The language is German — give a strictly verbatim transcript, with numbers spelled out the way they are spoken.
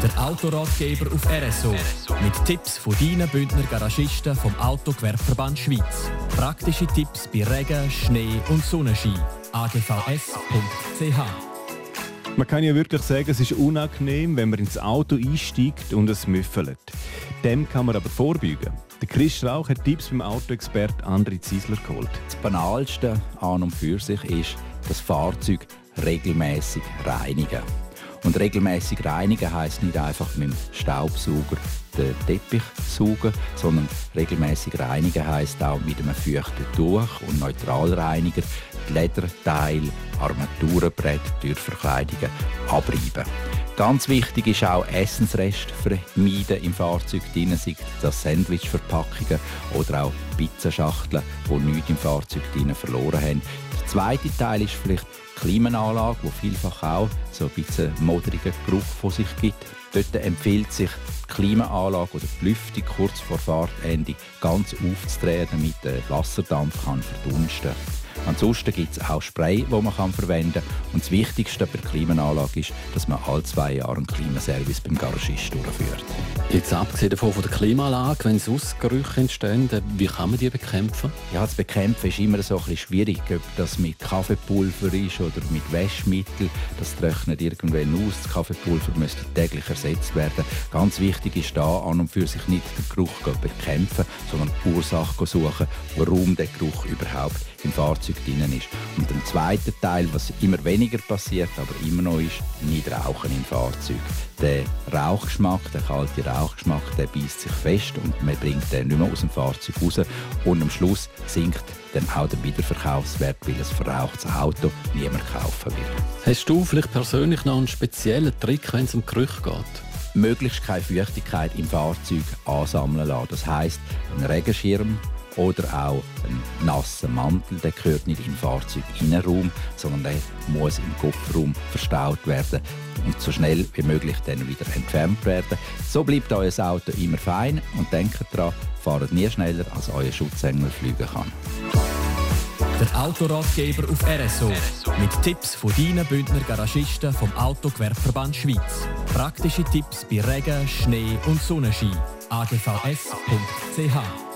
Der Autoratgeber auf R S O. Mit Tipps von deinen Bündner Garagisten vom Autogewerbeverband Schweiz. Praktische Tipps bei Regen, Schnee und Sonnenschein. a g v s punkt c h. Man kann ja wirklich sagen, es ist unangenehm, wenn man ins Auto einsteigt und es müffelt. Dem kann man aber vorbeugen. Der Chris Strauch hat Tipps beim Autoexpert André Ziesler geholt. Das Banalste an und für sich ist, das Fahrzeug regelmäßig reinigen. Und regelmäßig reinigen heisst nicht einfach mit dem Staubsauger den Teppich saugen, sondern regelmäßig reinigen heisst auch mit einem feuchten Tuch und Neutralreiniger die Lederteile, Armaturenbrett, Türverkleidungen abreiben. Ganz wichtig ist auch Essensreste vermeiden im Fahrzeug drin, sei das Sandwichverpackungen oder auch Pizzaschachteln, die nichts im Fahrzeug drin verloren haben. Der zweite Teil ist vielleicht die Klimaanlage, die vielfach auch so ein bisschen moderigen Geruch von sich gibt. Dort empfiehlt sich die Klimaanlage oder die Lüftung kurz vor Fahrtende ganz aufzudrehen, damit der Wasserdampf kann verdunsten kann. Ansonsten gibt es auch Spray, das man verwenden kann. Und das Wichtigste bei der Klimaanlage ist, dass man alle zwei Jahre einen Klimaservice beim Garagist durchführt. Jetzt abgesehen davon von der Klimaanlage, wenn Ausgerüche entstehen, wie kann man die bekämpfen? Ja, das Bekämpfen ist immer so ein bisschen schwierig, ob das mit Kaffeepulver ist oder mit Waschmittel. Das trocknet irgendwann aus. Das Kaffeepulver müsste täglich ersetzt werden. Ganz wichtig ist da an und für sich nicht den Geruch bekämpfen, sondern die Ursache suchen, warum der Geruch überhaupt im Fahrzeug drin ist. Und der zweite Teil, was immer weniger passiert, aber immer noch ist, nicht rauchen im Fahrzeug. Der Rauchgeschmack, der kalte Rauchgeschmack, der beißt sich fest und man bringt den nicht mehr aus dem Fahrzeug raus. Und am Schluss sinkt dann auch der Wiederverkaufswert, weil ein verrauchtes Auto niemand kaufen will. Hast du vielleicht persönlich noch einen speziellen Trick, wenn es um Gerüche geht? Möglichst keine Feuchtigkeit im Fahrzeug ansammeln lassen. Das heisst, ein Regenschirm oder auch ein nasser Mantel, der gehört nicht in den Fahrzeuginnenraum, sondern der muss im Kofferraum verstaut werden und so schnell wie möglich dann wieder entfernt werden. So bleibt euer Auto immer fein und denkt daran, fahrt nie schneller, als euer Schutzengel fliegen kann. Der Autoratgeber auf R S O. Mit Tipps von deinen Bündner Garagisten vom Autogewerbeverband Schweiz. Praktische Tipps bei Regen, Schnee und Sonnenschein. a g v s punkt c h.